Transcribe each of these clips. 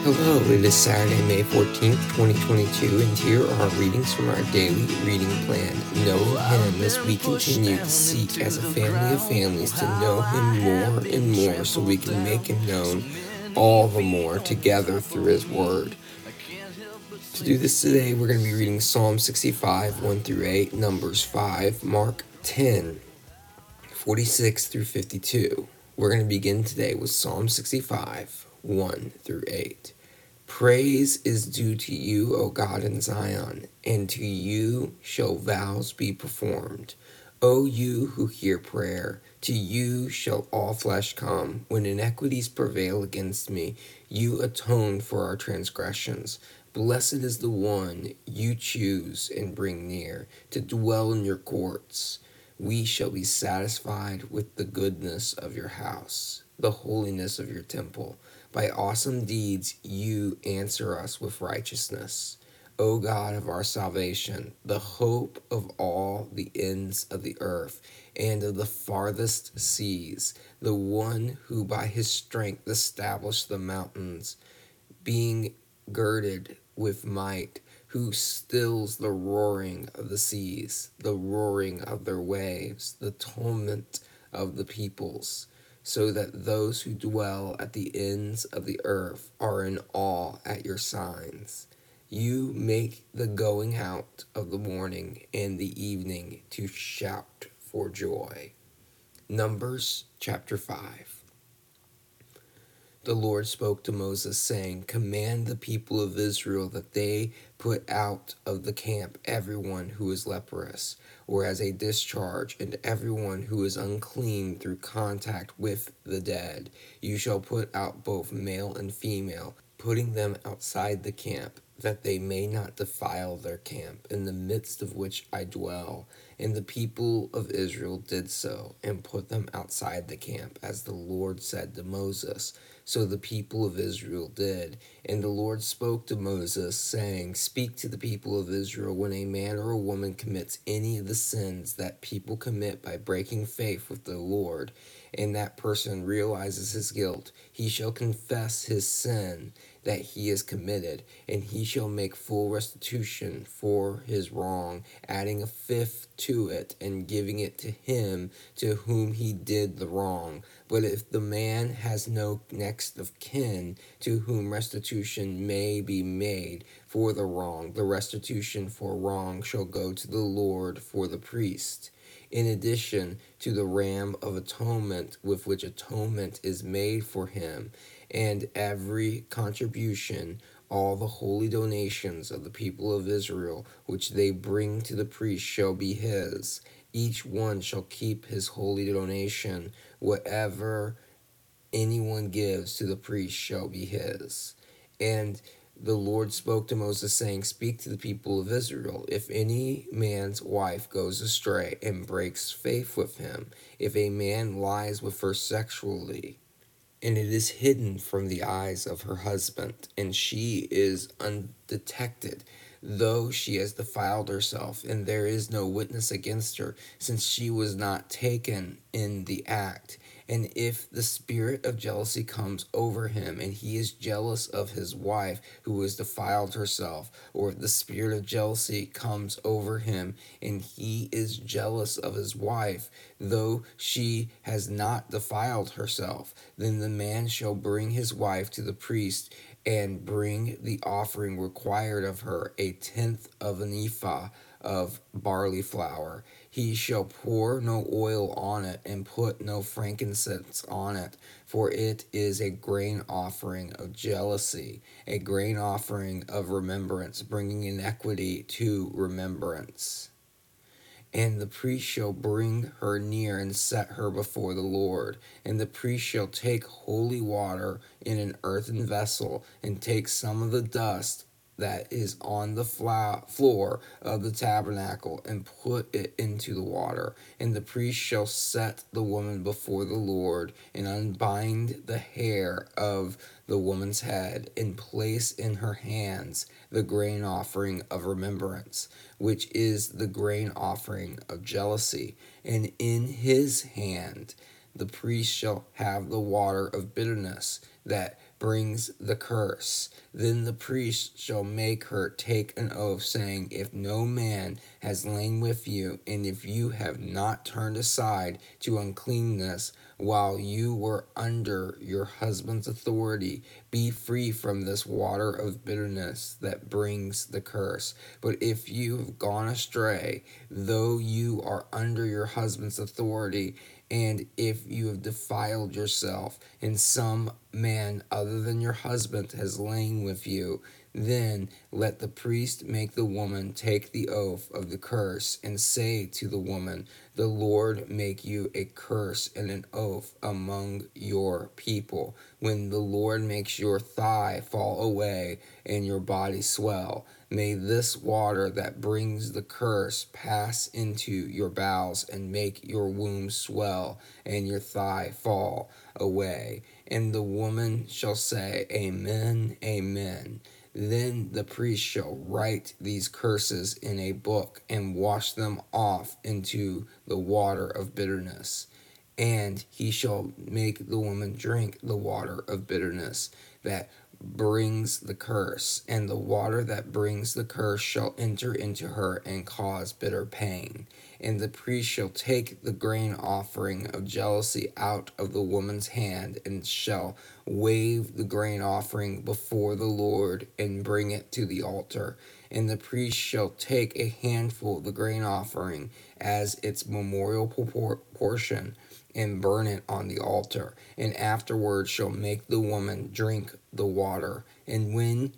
Hello, it is Saturday, May 14th, 2022, and here are readings from our daily reading plan. Knowing Him as we continue to seek as a family of families to know Him more and more so we can make Him known all the more together through His Word. To do this today, we're going to be reading Psalm 65, 1 through 8, Numbers 5, Mark 10, 46 through 52. We're going to begin today with Psalm 65, 1 through 8. Praise is due to you, O God in Zion, and to you shall vows be performed. O you who hear prayer, to you shall all flesh come. When iniquities prevail against me, you atone for our transgressions. Blessed is the one you choose and bring near, to dwell in your courts. We shall be satisfied with the goodness of your house, the holiness of your temple. By awesome deeds you answer us with righteousness. O God of our salvation, the hope of all the ends of the earth and of the farthest seas, the one who by his strength established the mountains, being girded with might, who stills the roaring of the seas, the roaring of their waves, the tumult of the peoples, so that those who dwell at the ends of the earth are in awe at your signs. You make the going out of the morning and the evening to shout for joy. Numbers chapter 5. The Lord spoke to Moses, saying, Command the people of Israel that they put out of the camp everyone who is leprous, or has a discharge, and everyone who is unclean through contact with the dead. You shall put out both male and female, putting them outside the camp, that they may not defile their camp, in the midst of which I dwell. And the people of Israel did so, and put them outside the camp, as the Lord said to Moses. So the people of Israel did. And the Lord spoke to Moses, saying, Speak to the people of Israel, when a man or a woman commits any of the sins that people commit by breaking faith with the Lord, and that person realizes his guilt, he shall confess his sin that he has committed, and he shall make full restitution for his wrong, adding a fifth to it, and giving it to him to whom he did the wrong. But if the man has no next of kin to whom restitution may be made for the wrong, the restitution for wrong shall go to the Lord for the priest, in addition to the ram of atonement with which atonement is made for him, and every contribution, all the holy donations of the people of Israel, which they bring to the priest, shall be his. Each one shall keep his holy donation. Whatever anyone gives to the priest shall be his. And the Lord spoke to Moses, saying, Speak to the people of Israel. If any man's wife goes astray and breaks faith with him, if a man lies with her sexually, and it is hidden from the eyes of her husband, and she is undetected, though she has defiled herself, and there is no witness against her, since she was not taken in the act. And if the spirit of jealousy comes over him, and he is jealous of his wife who has defiled herself, or if the spirit of jealousy comes over him, and he is jealous of his wife, though she has not defiled herself, then the man shall bring his wife to the priest, and bring the offering required of her, a tenth of an ephah of barley flour. He shall pour no oil on it, and put no frankincense on it, for it is a grain offering of jealousy, a grain offering of remembrance, bringing iniquity to remembrance. And the priest shall bring her near and set her before the Lord. And the priest shall take holy water in an earthen vessel, and take some of the dust that is on the floor of the tabernacle, and put it into the water. And the priest shall set the woman before the Lord, and unbind the hair of the woman's head, and place in her hands the grain offering of remembrance, which is the grain offering of jealousy. And in his hand the priest shall have the water of bitterness, that brings the curse. Then the priest shall make her take an oath, saying, if no man has lain with you, and if you have not turned aside to uncleanness while you were under your husband's authority, be free from this water of bitterness that brings the curse. But if you have gone astray, though you are under your husband's authority, and if you have defiled yourself, and some man other than your husband has lain with you, then let the priest make the woman take the oath of the curse, and say to the woman, the Lord make you a curse and an oath among your people. When the Lord makes your thigh fall away and your body swell, may this water that brings the curse pass into your bowels and make your womb swell and your thigh fall away. And the woman shall say, Amen, Amen. Then the priest shall write these curses in a book and wash them off into the water of bitterness. And he shall make the woman drink the water of bitterness that brings the curse, and the water that brings the curse shall enter into her and cause bitter pain. And the priest shall take the grain offering of jealousy out of the woman's hand, and shall wave the grain offering before the Lord, and bring it to the altar. And the priest shall take a handful of the grain offering as its memorial portion, and burn it on the altar, and afterward shall make the woman drink the water. And when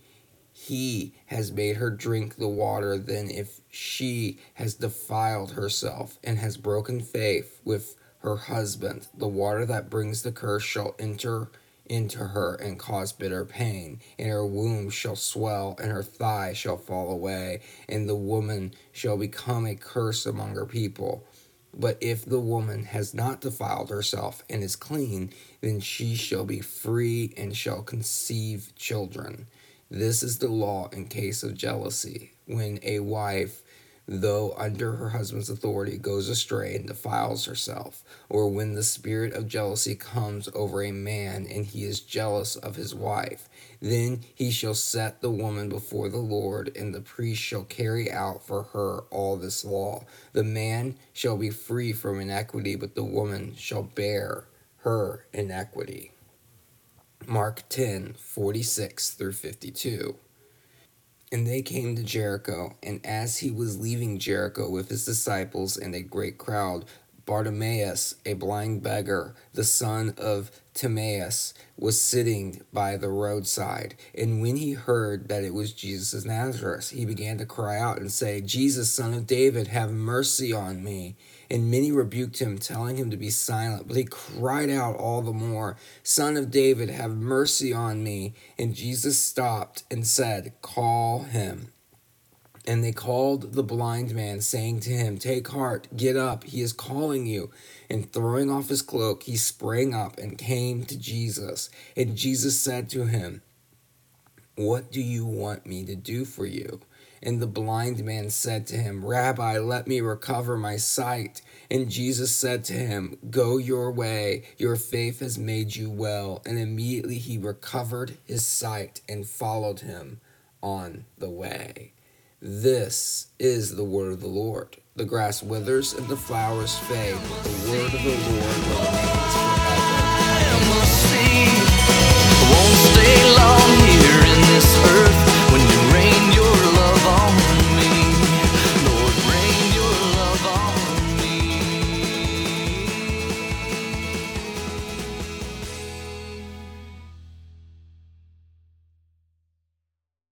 he has made her drink the water, then if she has defiled herself and has broken faith with her husband, the water that brings the curse shall enter into her and cause bitter pain, and her womb shall swell, and her thigh shall fall away, and the woman shall become a curse among her people. But if the woman has not defiled herself and is clean, then she shall be free and shall conceive children. This is the law in case of jealousy, when a wife, though under her husband's authority, goes astray and defiles herself, or when the spirit of jealousy comes over a man and he is jealous of his wife. Then he shall set the woman before the Lord, and the priest shall carry out for her all this law. The man shall be free from iniquity, but the woman shall bear her iniquity. Mark 10:46-52. And they came to Jericho, and as he was leaving Jericho with his disciples and a great crowd, Bartimaeus, a blind beggar, the son of Timaeus, was sitting by the roadside. And when he heard that it was Jesus of Nazareth, he began to cry out and say, Jesus, son of David, have mercy on me. And many rebuked him, telling him to be silent. But he cried out all the more, Son of David, have mercy on me. And Jesus stopped and said, Call him. And they called the blind man, saying to him, Take heart, get up, he is calling you. And throwing off his cloak, he sprang up and came to Jesus. And Jesus said to him, What do you want me to do for you? And the blind man said to him, Rabbi, let me recover my sight. And Jesus said to him, Go your way, your faith has made you well. And immediately he recovered his sight and followed him on the way. This is the word of the Lord. The grass withers and the flowers fade, but the word of the Lord remains